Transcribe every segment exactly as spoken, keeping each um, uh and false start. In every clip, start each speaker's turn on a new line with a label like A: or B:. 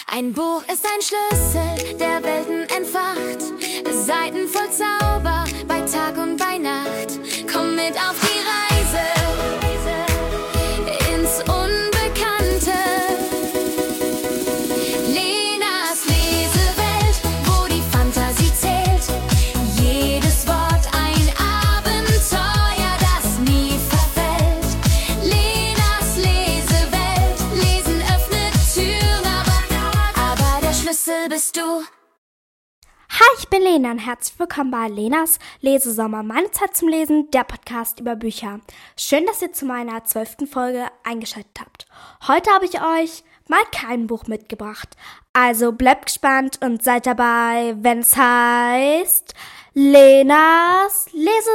A: Ein Buch ist ein Schlüssel, der Welten entfacht. Seiten voll Zauber, bei Tag und bei Nacht. Komm mit auf die Reise ins Unbekannte. Lenas Lesewelt, wo die Fantasie zählt. Jedes Wort ein Abenteuer, das nie verfällt. Lenas Lesewelt, Lesen öffnet Türen, aber, aber der Schlüssel bist du.
B: Hi, ich bin Lena und herzlich willkommen bei Lenas Lesesommer, meine Zeit zum Lesen, der Podcast über Bücher. Schön, dass ihr zu meiner zwölften Folge eingeschaltet habt. Heute habe ich euch mal kein Buch mitgebracht. Also bleibt gespannt und seid dabei, wenn es heißt Lenas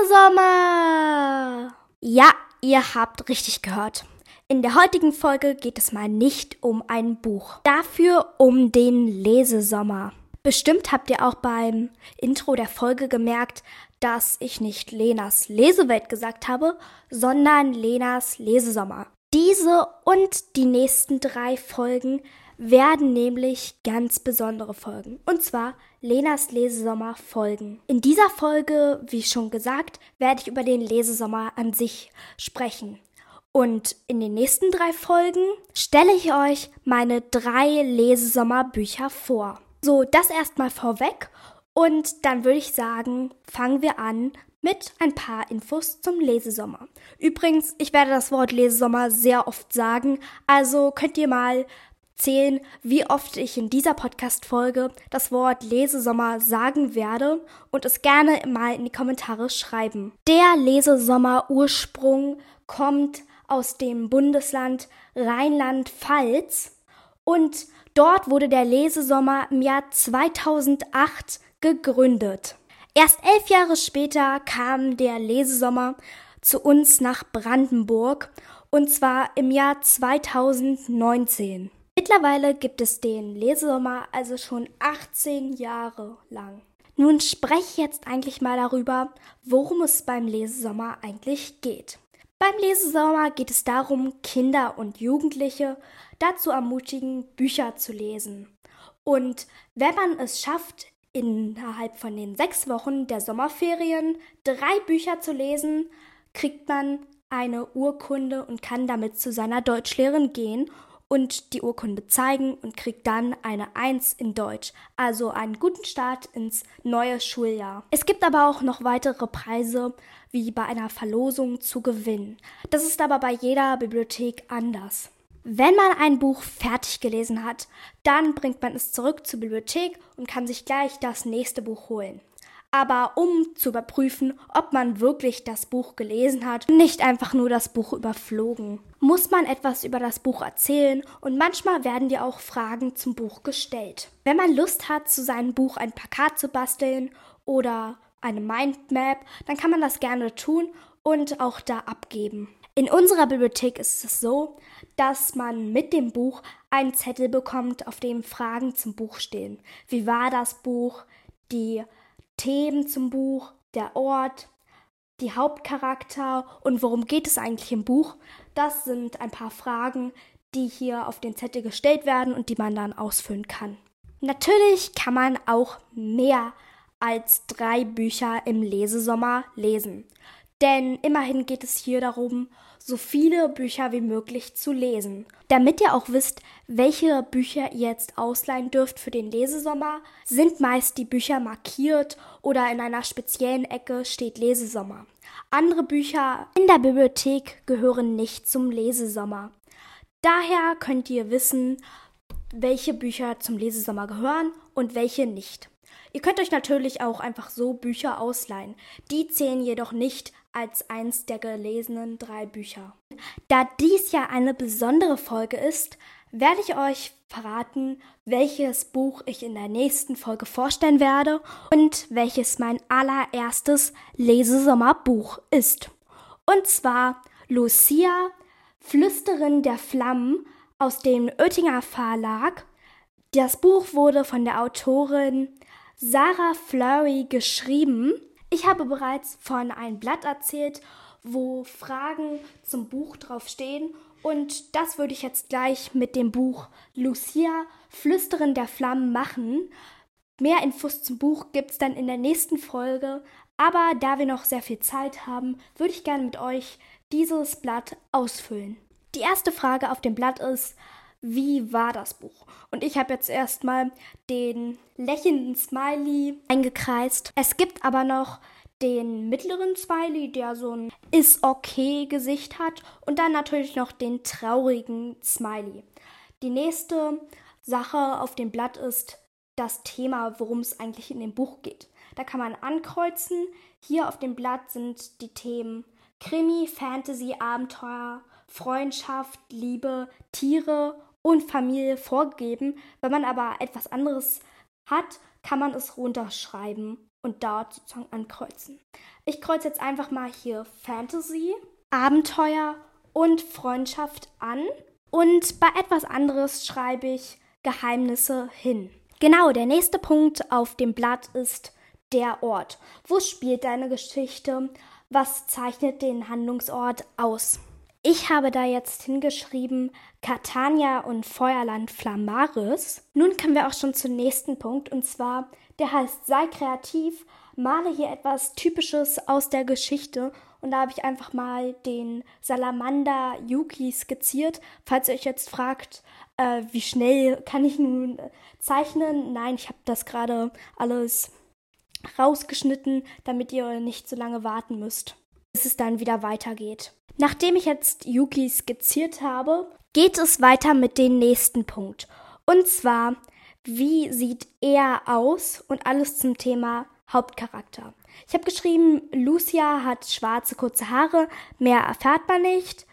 B: Lesesommer. Ja, ihr habt richtig gehört. In der heutigen Folge geht es mal nicht um ein Buch, dafür um den Lesesommer. Bestimmt habt ihr auch beim Intro der Folge gemerkt, dass ich nicht Lenas Lesewelt gesagt habe, sondern Lenas Lesesommer. Diese und die nächsten drei Folgen werden nämlich ganz besondere Folgen. Und zwar Lenas Lesesommer Folgen. In dieser Folge, wie schon gesagt, werde ich über den Lesesommer an sich sprechen. Und in den nächsten drei Folgen stelle ich euch meine drei Lesesommerbücher vor. So, das erstmal vorweg und dann würde ich sagen, fangen wir an mit ein paar Infos zum Lesesommer. Übrigens, ich werde das Wort Lesesommer sehr oft sagen, also könnt ihr mal zählen, wie oft ich in dieser Podcast-Folge das Wort Lesesommer sagen werde und es gerne mal in die Kommentare schreiben. Der Lesesommer-Ursprung kommt aus dem Bundesland Rheinland-Pfalz und dort wurde der Lesesommer im Jahr zweitausendacht gegründet. Erst elf Jahre später kam der Lesesommer zu uns nach Brandenburg und zwar im Jahr zweitausendneunzehn. Mittlerweile gibt es den Lesesommer also schon achtzehn Jahre lang. Nun spreche ich jetzt eigentlich mal darüber, worum es beim Lesesommer eigentlich geht. Beim Lesesommer geht es darum, Kinder und Jugendliche dazu ermutigen, Bücher zu lesen. Und wenn man es schafft, innerhalb von den sechs Wochen der Sommerferien drei Bücher zu lesen, kriegt man eine Urkunde und kann damit zu seiner Deutschlehrerin gehen und die Urkunde zeigen und kriegt dann eine Eins in Deutsch, also einen guten Start ins neue Schuljahr. Es gibt aber auch noch weitere Preise, wie bei einer Verlosung zu gewinnen. Das ist aber bei jeder Bibliothek anders. Wenn man ein Buch fertig gelesen hat, dann bringt man es zurück zur Bibliothek und kann sich gleich das nächste Buch holen. Aber um zu überprüfen, ob man wirklich das Buch gelesen hat und nicht einfach nur das Buch überflogen, muss man etwas über das Buch erzählen und manchmal werden dir auch Fragen zum Buch gestellt. Wenn man Lust hat, zu seinem Buch ein Plakat zu basteln oder eine Mindmap, dann kann man das gerne tun und auch da abgeben. In unserer Bibliothek ist es so, dass man mit dem Buch einen Zettel bekommt, auf dem Fragen zum Buch stehen. Wie war das Buch? Die Themen zum Buch, der Ort, die Hauptcharakter und worum geht es eigentlich im Buch? Das sind ein paar Fragen, die hier auf den Zettel gestellt werden und die man dann ausfüllen kann. Natürlich kann man auch mehr als drei Bücher im Lesesommer lesen. Denn immerhin geht es hier darum, so viele Bücher wie möglich zu lesen. Damit ihr auch wisst, welche Bücher ihr jetzt ausleihen dürft für den Lesesommer, sind meist die Bücher markiert oder in einer speziellen Ecke steht Lesesommer. Andere Bücher in der Bibliothek gehören nicht zum Lesesommer. Daher könnt ihr wissen, welche Bücher zum Lesesommer gehören und welche nicht. Ihr könnt euch natürlich auch einfach so Bücher ausleihen. Die zählen jedoch nicht als eins der gelesenen drei Bücher. Da dies ja eine besondere Folge ist, werde ich euch verraten, welches Buch ich in der nächsten Folge vorstellen werde und welches mein allererstes Lesesommerbuch ist. Und zwar Lucia, Flüsterin der Flammen aus dem Oettinger Verlag. Das Buch wurde von der Autorin Sarah Fleury geschrieben. Ich habe bereits von einem Blatt erzählt, wo Fragen zum Buch drauf stehen und das würde ich jetzt gleich mit dem Buch Lucia, Flüstern der Flammen machen. Mehr Infos zum Buch gibt's dann in der nächsten Folge. Aber da wir noch sehr viel Zeit haben, würde ich gerne mit euch dieses Blatt ausfüllen. Die erste Frage auf dem Blatt ist, wie war das Buch? Und ich habe jetzt erstmal den lächelnden Smiley eingekreist. Es gibt aber noch den mittleren Smiley, der so ein Ist-okay-Gesicht hat. Und dann natürlich noch den traurigen Smiley. Die nächste Sache auf dem Blatt ist das Thema, worum es eigentlich in dem Buch geht. Da kann man ankreuzen. Hier auf dem Blatt sind die Themen Krimi, Fantasy, Abenteuer, Freundschaft, Liebe, Tiere und Familie vorgegeben. Wenn man aber etwas anderes hat, kann man es runterschreiben und dort sozusagen ankreuzen. Ich kreuze jetzt einfach mal hier Fantasy, Abenteuer und Freundschaft an. Und bei etwas anderes schreibe ich Geheimnisse hin. Genau, der nächste Punkt auf dem Blatt ist der Ort. Wo spielt deine Geschichte? Was zeichnet den Handlungsort aus? Ich habe da jetzt hingeschrieben Catania und Feuerland Flamaris. Nun kommen wir auch schon zum nächsten Punkt und zwar, der heißt sei kreativ, male hier etwas Typisches aus der Geschichte und da habe ich einfach mal den Salamander Yuki skizziert. Falls ihr euch jetzt fragt, äh, wie schnell kann ich nun zeichnen? Nein, ich habe das gerade alles rausgeschnitten, damit ihr nicht so lange warten müsst, bis es dann wieder weitergeht. Nachdem ich jetzt Yuki skizziert habe, geht es weiter mit dem nächsten Punkt. Und zwar, wie sieht er aus und alles zum Thema Hauptcharakter. Ich habe geschrieben, Lucia hat schwarze, kurze Haare, mehr erfährt man nicht.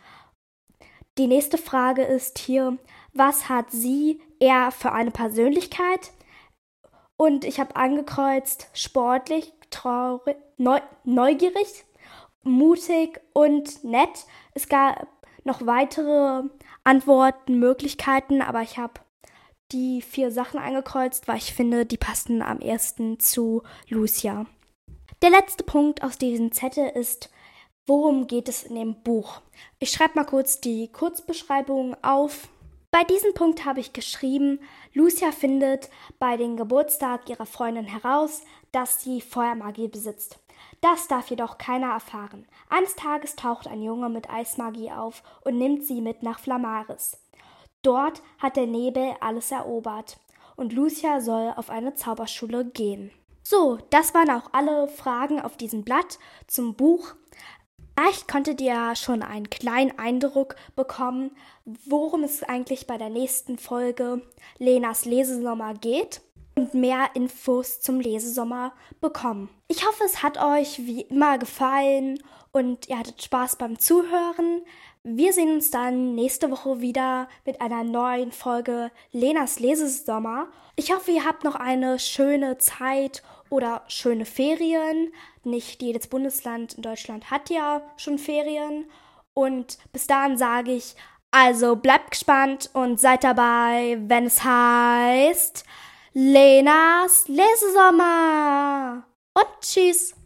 B: Die nächste Frage ist hier, was hat sie, er für eine Persönlichkeit? Und ich habe angekreuzt, sportlich, traurig, neu, neugierig, mutig und nett. Es gab noch weitere Antworten, Möglichkeiten, aber ich habe die vier Sachen angekreuzt, weil ich finde, die passen am ehesten zu Lucia. Der letzte Punkt aus diesem Zettel ist, worum geht es in dem Buch? Ich schreibe mal kurz die Kurzbeschreibung auf. Bei diesem Punkt habe ich geschrieben, Lucia findet bei dem Geburtstag ihrer Freundin heraus, dass sie Feuermagie besitzt. Das darf jedoch keiner erfahren. Eines Tages taucht ein Junge mit Eismagie auf und nimmt sie mit nach Flamaris. Dort hat der Nebel alles erobert und Lucia soll auf eine Zauberschule gehen. So, das waren auch alle Fragen auf diesem Blatt zum Buch. Vielleicht konntet ihr schon einen kleinen Eindruck bekommen, worum es eigentlich bei der nächsten Folge Lenas Lesesommer geht und mehr Infos zum Lesesommer bekommen. Ich hoffe, es hat euch wie immer gefallen und ihr hattet Spaß beim Zuhören. Wir sehen uns dann nächste Woche wieder mit einer neuen Folge Lenas Lesesommer. Ich hoffe, ihr habt noch eine schöne Zeit oder schöne Ferien. Nicht jedes Bundesland in Deutschland hat ja schon Ferien. Und bis dahin sage ich, also bleibt gespannt und seid dabei, wenn es heißt Lenas Lesesommer. Und tschüss!